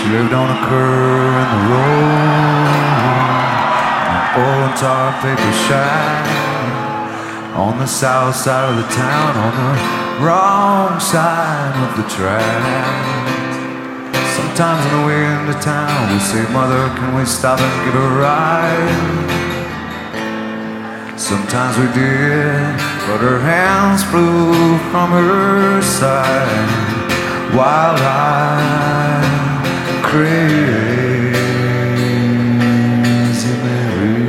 She lived on a curve in the road, an old tar paper shack on the south side of the town, on the wrong side of the track. Sometimes on the way into town we say, Mother, can we stop and give a ride? Sometimes we did, but her hands flew from her side. Wild-eyed, crazy Mary.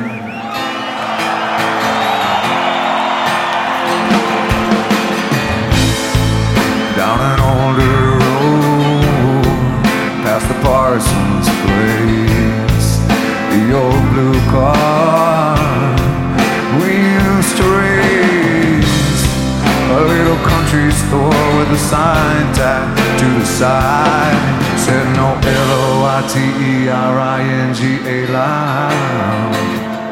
Down an older road, past the parson's place, the old blue car we used to race, a little country store with a sign tacked to the side said no Loiteringa lounge.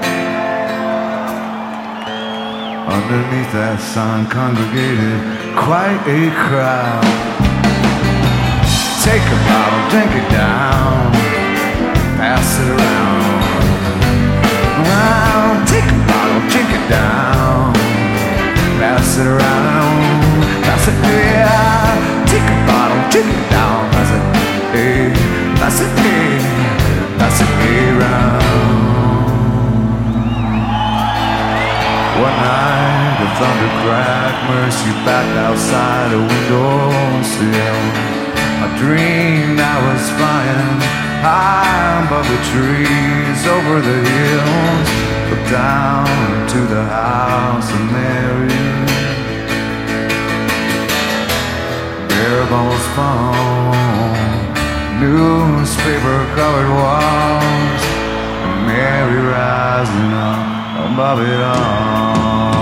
Underneath that sign congregated quite a crowd. Take a bottle, drink it down, pass it around. Take a bottle, drink it down, pass it around. Pass it, yeah. Take a bottle, drink it down. Pass it, hey. Pass it, hey. Pass it, hey, round. One night the thunder cracked, Mercy backed outside a windowsill. I dreamed I was flying high above the trees, over the hills, looked down to the house of Mary. Bare bones phone, newspaper-covered walls, and Mary rising up above it all.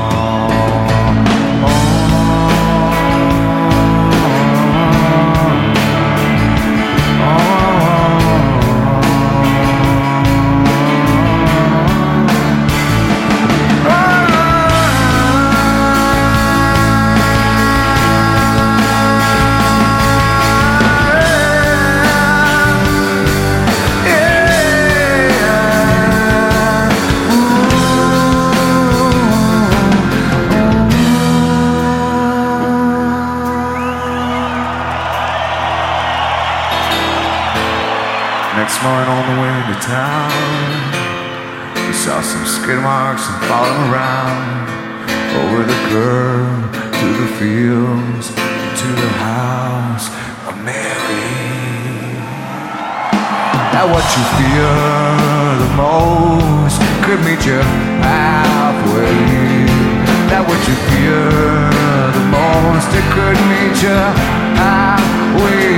Next morning on the way to town, we saw some skid marks and followed around over the curb to the fields to the house of Mary. That what you fear the most could meet you halfway. That what you fear the most, it could meet you halfway.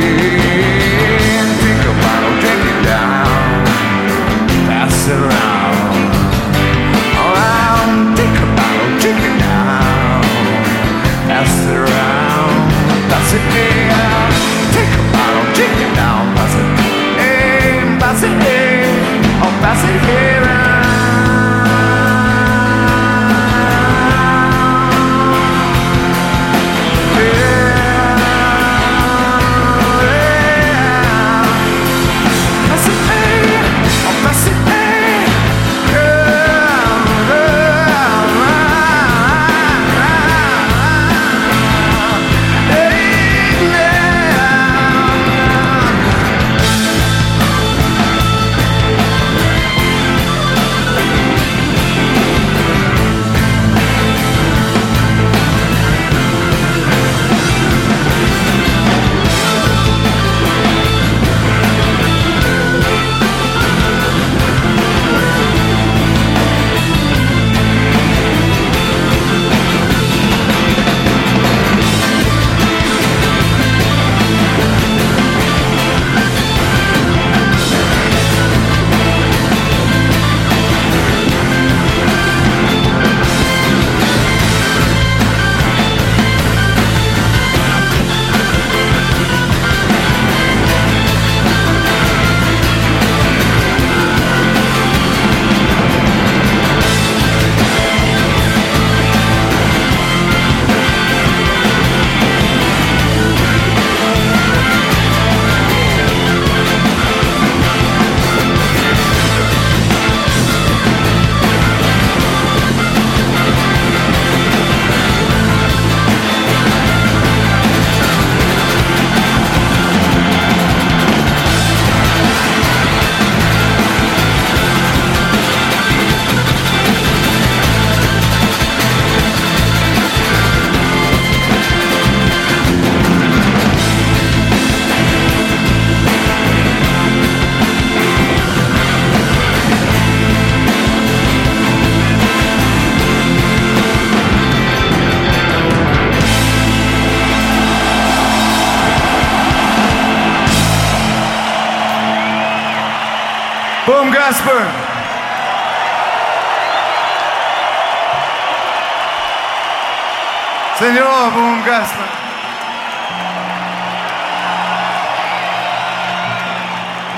Drink it down, pass it around. Around, take a bottle, drink it down, pass it around. Pass it down, take a bottle, drink it down, pass it, hey, pass it, hey, oh, pass it here around. Yeah. Boom Gasper. Señor Boom Gasper.